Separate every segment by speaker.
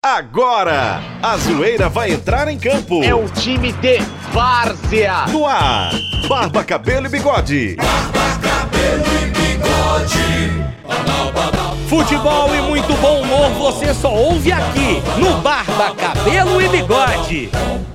Speaker 1: Agora, a zoeira vai entrar em campo.
Speaker 2: É o time de várzea.
Speaker 1: No ar, Barba, Cabelo e Bigode.
Speaker 3: Barba, Cabelo e Bigode.
Speaker 4: Futebol e muito bom humor você só ouve aqui, no Barba, Cabelo e Bigode.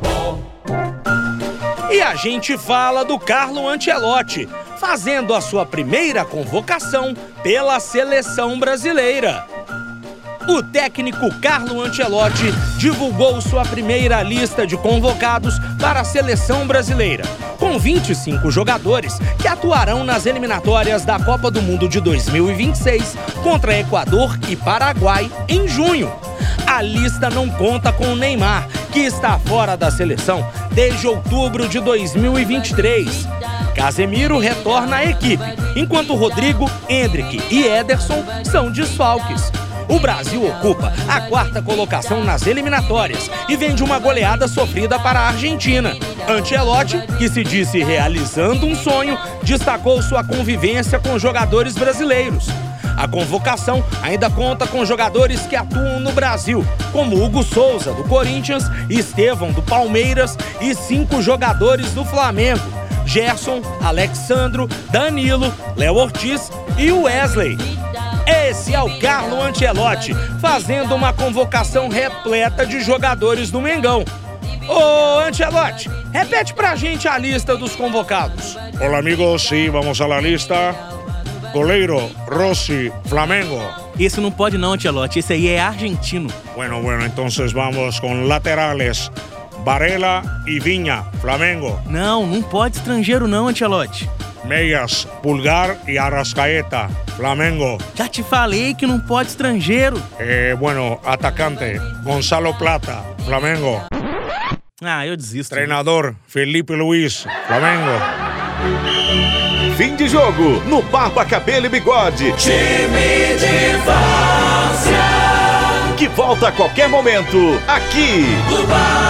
Speaker 4: E a gente fala do Carlo Ancelotti, fazendo a sua primeira convocação pela seleção brasileira. O técnico Carlo Ancelotti divulgou sua primeira lista de convocados para a seleção brasileira, com 25 jogadores que atuarão nas eliminatórias da Copa do Mundo de 2026 contra Equador e Paraguai em junho. A lista não conta com o Neymar, que está fora da seleção desde outubro de 2023. Casemiro retorna à equipe, enquanto Rodrigo, Endrick e Ederson são desfalques. O Brasil ocupa a quarta colocação nas eliminatórias e vem de uma goleada sofrida para a Argentina. Ancelotti, que se disse realizando um sonho, destacou sua convivência com jogadores brasileiros. A convocação ainda conta com jogadores que atuam no Brasil, como Hugo Souza, do Corinthians, Estevão, do Palmeiras e 5 jogadores do Flamengo: Gerson, Alexandro, Danilo, Léo Ortiz e Wesley. Esse é o Carlo Ancelotti, fazendo uma convocação repleta de jogadores do Mengão. Ô, Ancelotti, repete pra gente a lista dos convocados.
Speaker 5: Hola amigos, sí, vamos a la lista. Goleiro, Rossi, Flamengo.
Speaker 4: Esse não pode não, Ancelotti, esse aí é argentino.
Speaker 5: Bueno, entonces vamos con laterales. Varela y Viña, Flamengo.
Speaker 4: Não pode estrangeiro não, Ancelotti.
Speaker 5: Meias, Pulgar y Arrascaeta, Flamengo.
Speaker 4: Já te falei que não pode estrangeiro.
Speaker 5: Atacante, Gonzalo Plata, Flamengo.
Speaker 4: Ah, eu desisto.
Speaker 5: Treinador, Felipe Luiz, Flamengo.
Speaker 1: Fim de jogo no Barba, Cabelo e Bigode.
Speaker 3: Time de várzea.
Speaker 1: Que volta a qualquer momento aqui
Speaker 3: Do Barba.